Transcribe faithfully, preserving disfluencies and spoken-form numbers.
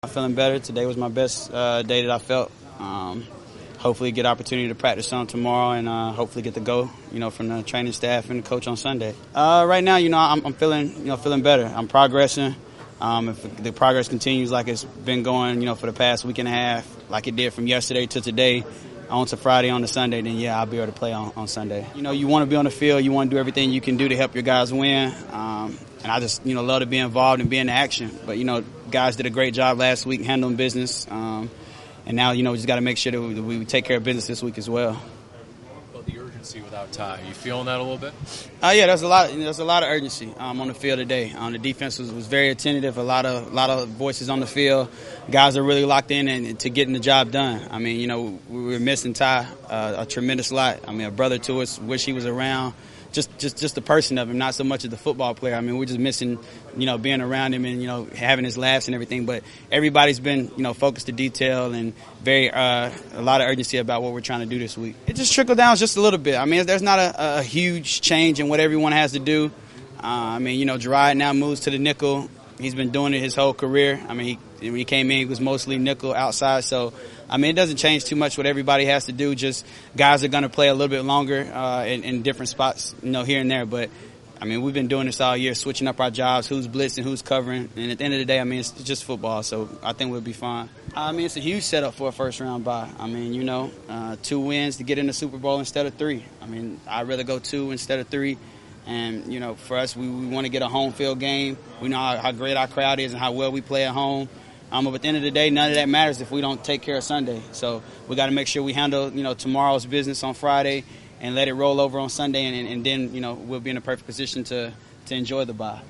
I'm feeling better. Today was my best uh, day that I felt. Um, hopefully get opportunity to practice some tomorrow and uh, hopefully get the go, you know, from the training staff and the coach on Sunday. Uh, right now, you know, I'm, I'm feeling, you know, feeling better. I'm progressing. Um, if the progress continues like it's been going, you know, for the past week and a half, like it did from yesterday to today, on to Friday, on to Sunday, then yeah, I'll be able to play on, on Sunday. You know, you want to be on the field, you want to do everything you can do to help your guys win. Um, and I just, you know, love to be involved and be in the action. But, you know, guys did a great job last week handling business. Um, and now, you know, we just got to make sure that we, that we take care of business this week as well. Well, the urgency without Ty, you feeling that a little bit? Uh, yeah, there's a lot. There's a lot of urgency um, on the field today. Um, the defense was, was very attentive. A lot of, a lot of voices on the field. Guys are really locked in and, and to getting the job done. I mean, you know, we were missing Ty uh, a tremendous lot. I mean, a brother to us. Wish he was around. Just, just, just the person of him, not so much of the football player. I mean, we're just missing, you know, being around him and, you know, having his laughs and everything. But everybody's been, you know, focused to detail and very, uh, a lot of urgency about what we're trying to do this week. It just trickled down just a little bit. I mean, there's not a, a huge change in what everyone has to do. Uh, I mean, you know, Gerard now moves to the nickel. He's been doing it his whole career. I mean, he, when he came in, he was mostly nickel outside. So, I mean, it doesn't change too much what everybody has to do. Just guys are going to play a little bit longer uh, in, in different spots, you know, here and there. But, I mean, we've been doing this all year, switching up our jobs, who's blitzing, who's covering. And at the end of the day, I mean, it's just football. So I think we'll be fine. I mean, it's a huge setup for a first-round bye. I mean, you know, uh, two wins to get in the Super Bowl instead of three. I mean, I'd rather go two instead of three. And, you know, for us, we, we want to get a home field game. We know how, how great our crowd is and how well we play at home. Um, but at the end of the day, none of that matters if we don't take care of Sunday. So we got to make sure we handle, you know, tomorrow's business on Friday and let it roll over on Sunday. And, and, and then, you know, we'll be in a perfect position to, to enjoy the bye.